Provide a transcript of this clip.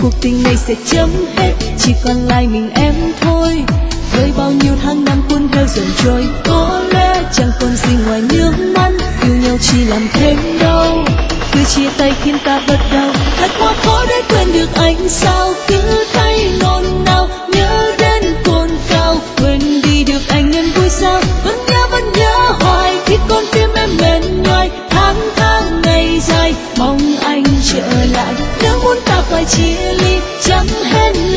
cuộc tình này sẽ chấm hết, chỉ còn lại mình em thôi. Với bao nhiêu tháng năm cuốn theo dần trôi, có lẽ chẳng còn gì ngoài nước mắt. Yêu nhau chỉ làm thêm đau, cứ chia tay khiến ta bất đau. Thật quá khó để quên được anh sao, cứ thấy nôn nao nhớ đến cồn cào. Quên đi được anh nên vui sao, vẫn nhớ hoài khi con tim em mệt nhoài. Tháng tháng ngày dài mong anh trở lại, nếu muốn ta phải chia ly chẳng hết